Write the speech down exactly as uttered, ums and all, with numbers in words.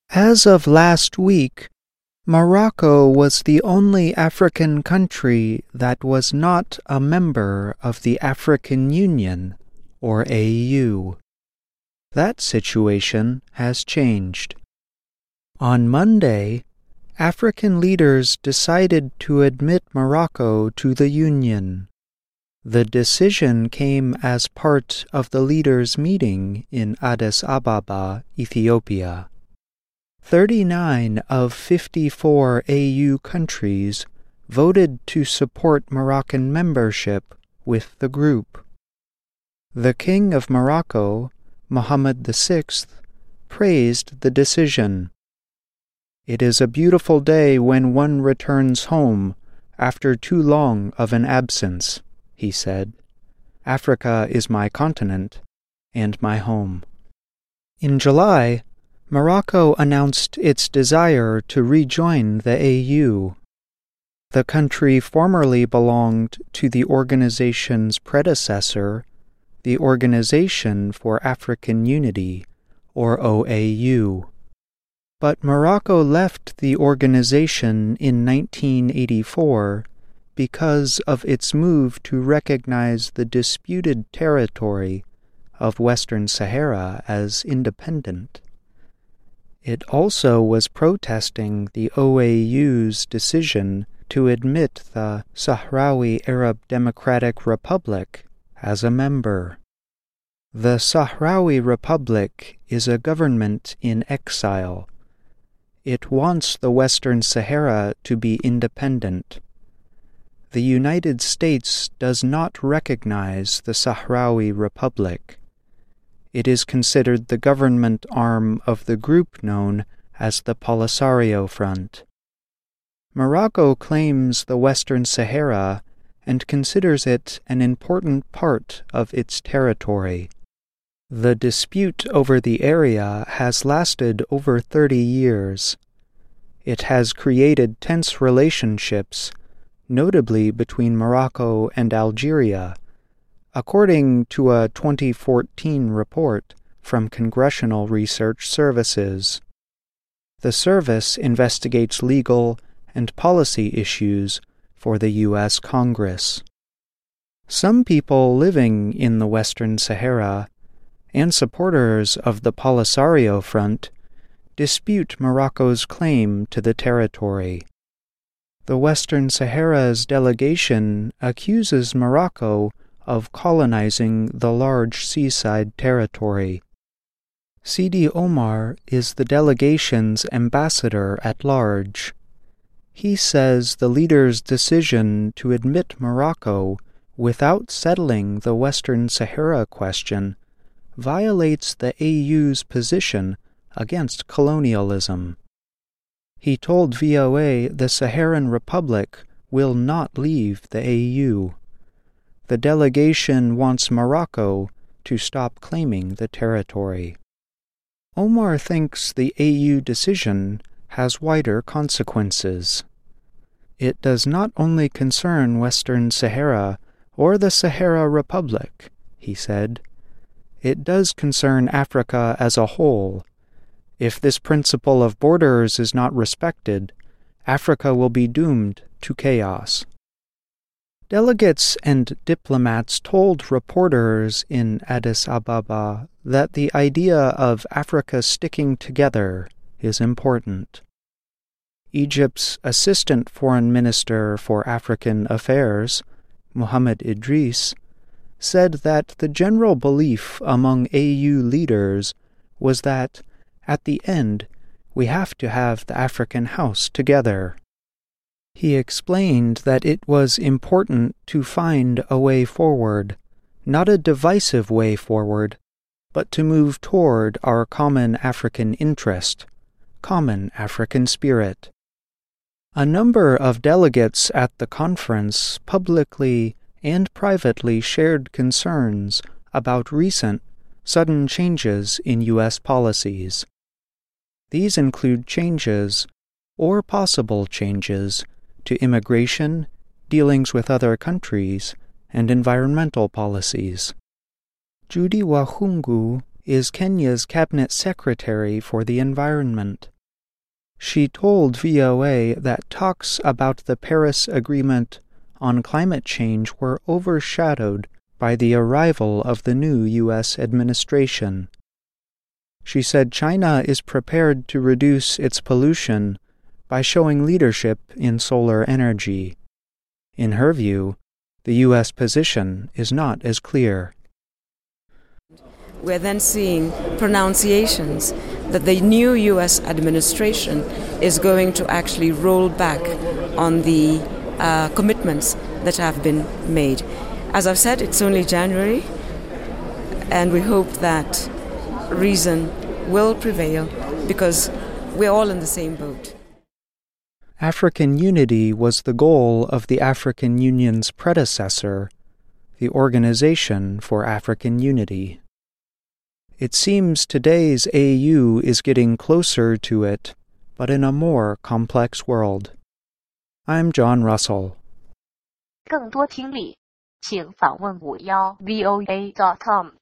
As of last week, Morocco was the only African country that was not a member of the African Union, or A U. That situation has changed. On Monday, African leaders decided to admit Morocco to the Union. The decision came as part of the leaders' meeting in Addis Ababa, Ethiopia. thirty-nine of fifty-four A U countries voted to support Moroccan membership with the group. The King of Morocco, Mohammed the Sixth, praised the decision. "It is a beautiful day when one returns home after too long of an absence," he said. "Africa is my continent and my home." In July, Morocco announced its desire to rejoin the A U. The country formerly belonged to the organization's predecessor, the Organization for African Unity, or O A U. But Morocco left the organization in nineteen eighty-four because of its move to recognize the disputed territory of Western Sahara as independent. It also was protesting the O A U's decision to admit the Sahrawi Arab Democratic Republic as a member. The Sahrawi Republic is a government in exile. It wants the Western Sahara to be independent. The United States does not recognize the Sahrawi Republic. It is considered the government arm of the group known as the Polisario Front. Morocco claims the Western Sahara and considers it an important part of its territory. The dispute over the area has lasted over thirty years. It has created tense relationships, notably between Morocco and Algeria, according to a twenty fourteen report from Congressional Research Services. The service investigates legal and policy issues for the U S Congress. Some people living in the Western Sahara and supporters of the Polisario Front dispute Morocco's claim to the territory. The Western Sahara's delegation accuses Morocco of colonizing the large seaside territory. Sidi Omar is the delegation's ambassador at large. He says the leaders' decision to admit Morocco without settling the Western Sahara question violates the A U's position against colonialism. He told V O A the Saharan Republic will not leave the A U. The delegation wants Morocco to stop claiming the territory. Omar thinks the A U decision has wider consequences. It does not only concern Western Sahara or the Sahara Republic, he said. It does concern Africa as a whole. If this principle of borders is not respected, Africa will be doomed to chaos. Delegates and diplomats told reporters in Addis Ababa that the idea of Africa sticking together is important. Egypt's Assistant Foreign Minister for African Affairs, Mohammed Idris, said that the general belief among A U leaders was that, at the end, we have to have the African house together. He explained that it was important to find a way forward, not a divisive way forward, but to move toward our common African interest, common African spirit. A number of delegates at the conference publicly and privately shared concerns about recent, sudden changes in U S policies. These include changes, or possible changes, to immigration, dealings with other countries, and environmental policies. Judy Wahungu is Kenya's Cabinet Secretary for the Environment. She told V O A that talks about the Paris Agreement on climate change were overshadowed by the arrival of the new U S administration. She said China is prepared to reduce its pollution by showing leadership in solar energy. In her view, the U S position is not as clear. We're then seeing pronunciations that the new U S administration is going to actually roll back on the uh, commitments that have been made. As I've said, it's only January, and we hope that reason will prevail because we're all in the same boat. African unity was the goal of the African Union's predecessor, the Organization for African Unity. It seems today's A U is getting closer to it, but in a more complex world. I'm John Russell. 更多听力，请访问五幺 V O A dot com。